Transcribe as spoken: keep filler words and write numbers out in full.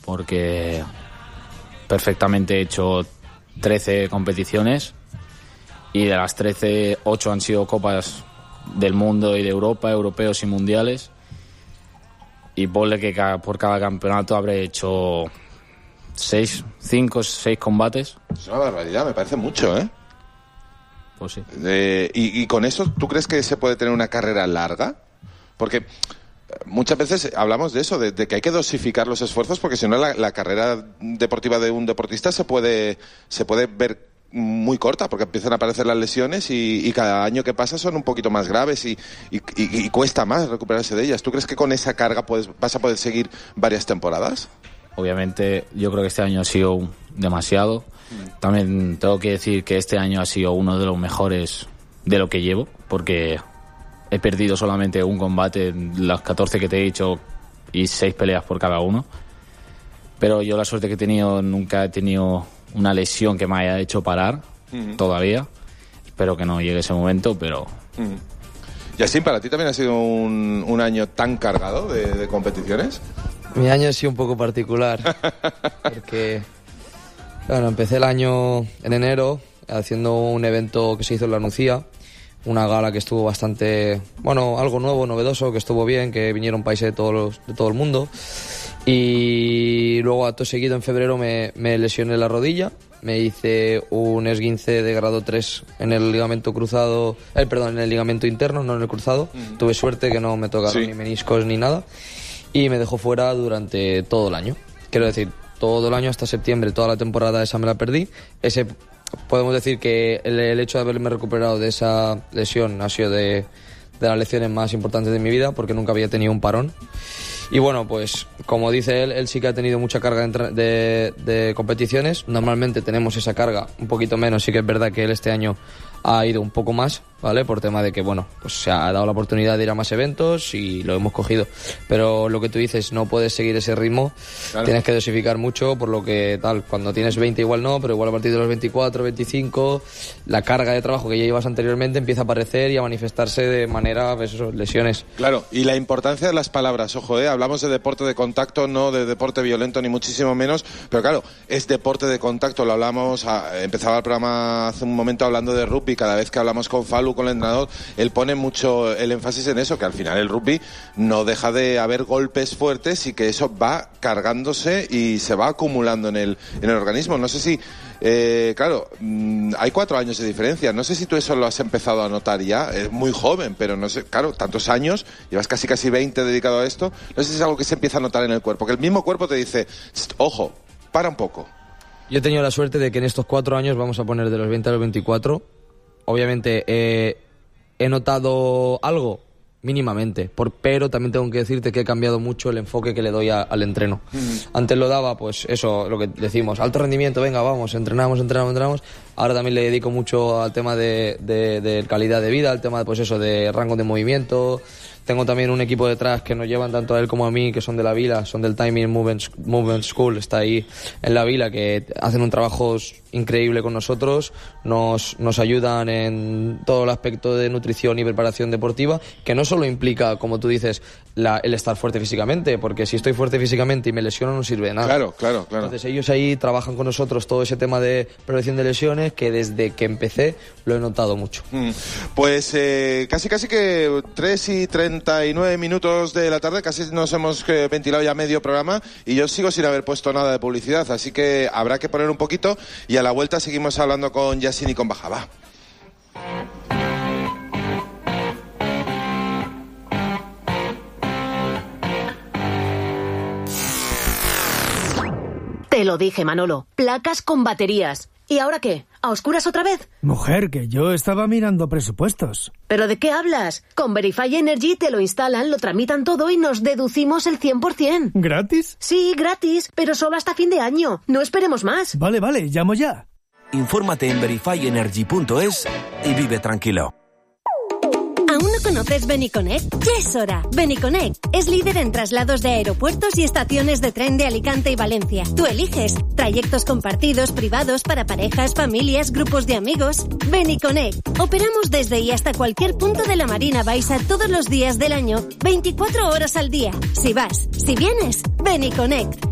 porque perfectamente he hecho trece competiciones y de las trece, ocho han sido copas del mundo y de Europa, europeos y mundiales. Y ponle que cada, por cada campeonato habré hecho seis, cinco, seis combates. Es una barbaridad, me parece mucho, ¿eh? Pues sí. Eh, y, y con eso, ¿tú crees que se puede tener una carrera larga? Porque muchas veces hablamos de eso, de, de que hay que dosificar los esfuerzos, porque si no la, la carrera deportiva de un deportista se puede, se puede ver muy corta, porque empiezan a aparecer las lesiones y, y cada año que pasa son un poquito más graves y, y, y, y cuesta más recuperarse de ellas. ¿Tú crees que con esa carga puedes, vas a poder seguir varias temporadas? Obviamente yo creo que este año ha sido demasiado. También tengo que decir que este año ha sido uno de los mejores de lo que llevo, porque he perdido solamente un combate en las catorce que te he dicho y seis peleas por cada uno. Pero yo la suerte que he tenido, nunca he tenido una lesión que me haya hecho parar, uh-huh. todavía. Espero que no llegue ese momento, pero... Uh-huh. Yacine, ¿para ti también ha sido un, un año tan cargado de, de competiciones? Mi año ha sido un poco particular, porque bueno, empecé el año en enero haciendo un evento que se hizo en La Nucía, una gala que estuvo bastante, bueno, algo nuevo, novedoso, que estuvo bien, que vinieron países de, todos los, de todo el mundo. Y luego acto seguido en febrero me, me lesioné la rodilla, me hice un esguince de grado tres en el ligamento cruzado, eh, perdón, en el ligamento interno, no en el cruzado. Mm. Tuve suerte que no me tocaron sí. ni meniscos ni nada y me dejó fuera durante todo el año. Quiero decir, todo el año hasta septiembre, toda la temporada esa me la perdí. Ese, podemos decir que el, el hecho de haberme recuperado de esa lesión ha sido de, de las lesiones más importantes de mi vida, porque nunca había tenido un parón. Y bueno, pues como dice él, él sí que ha tenido mucha carga de, de, de competiciones. Normalmente tenemos esa carga un poquito menos, sí que es verdad que él este año ha ido un poco más, ¿vale? Por tema de que, bueno, pues se ha dado la oportunidad de ir a más eventos y lo hemos cogido. Pero lo que tú dices, no puedes seguir ese ritmo, claro. Tienes que dosificar mucho, por lo que tal, cuando tienes veinte igual no, pero igual a partir de los veinticuatro, veinticinco, la carga de trabajo que ya llevas anteriormente empieza a aparecer y a manifestarse de manera, pues eso, lesiones. Claro, y la importancia de las palabras, ojo, ¿eh? Hablamos de deporte de contacto, no de deporte violento, ni muchísimo menos, pero claro, es deporte de contacto, lo hablamos, a, empezaba el programa hace un momento hablando de rugby, cada vez que hablamos con Falu, con el entrenador, él pone mucho el énfasis en eso, que al final el rugby no deja de haber golpes fuertes y que eso va cargándose y se va acumulando en el, en el organismo. No sé si, eh, claro, mmm, hay cuatro años de diferencia, no sé si tú eso lo has empezado a notar ya, es muy joven, pero no sé, claro, tantos años, llevas casi casi veinte dedicado a esto, no sé si es algo que se empieza a notar en el cuerpo, que el mismo cuerpo te dice, ojo, para un poco. Yo he tenido la suerte de que en estos cuatro años, vamos a poner de los veinte a los veinticuatro, obviamente eh, he notado algo mínimamente, por, pero también tengo que decirte que he cambiado mucho el enfoque que le doy a, al entreno. Mm. Antes lo daba, pues eso, lo que decimos, alto rendimiento, venga, vamos, entrenamos, entrenamos, entrenamos. Ahora también le dedico mucho al tema de, de, de calidad de vida, al tema, pues eso, de rango de movimiento. Tengo también un equipo detrás que nos llevan tanto a él como a mí, que son de la Vila, son del Timing Movement, Movement School, está ahí en la Vila, que hacen un trabajo increíble con nosotros, nos, nos ayudan en todo el aspecto de nutrición y preparación deportiva, que no solo implica, como tú dices, la, el estar fuerte físicamente, porque si estoy fuerte físicamente y me lesiono no sirve de nada. Claro, claro, claro. Entonces ellos ahí trabajan con nosotros todo ese tema de prevención de lesiones, que desde que empecé lo he notado mucho. Mm. Pues eh, casi casi que tres y treinta y nueve minutos de la tarde, casi nos hemos eh, ventilado ya medio programa y yo sigo sin haber puesto nada de publicidad, así que habrá que poner un poquito y a la vuelta seguimos hablando con Yacine y con Bajaba. Te lo dije, Manolo. Placas con baterías. ¿Y ahora qué? ¿A oscuras otra vez? Mujer, que yo estaba mirando presupuestos. ¿Pero de qué hablas? Con Verify Energy te lo instalan, lo tramitan todo y nos deducimos el cien por ciento. ¿Gratis? Sí, gratis, pero solo hasta fin de año. No esperemos más. Vale, vale, llamo ya. Infórmate en verify energy punto es y vive tranquilo. ¿Aún no conoces Beniconnect? Ya es hora. Beniconnect es líder en traslados de aeropuertos y estaciones de tren de Alicante y Valencia. Tú eliges trayectos compartidos, privados, para parejas, familias, grupos de amigos. Beniconnect. Operamos desde y hasta cualquier punto de la Marina Baixa todos los días del año, veinticuatro horas al día. Si vas, si vienes, Beniconnect.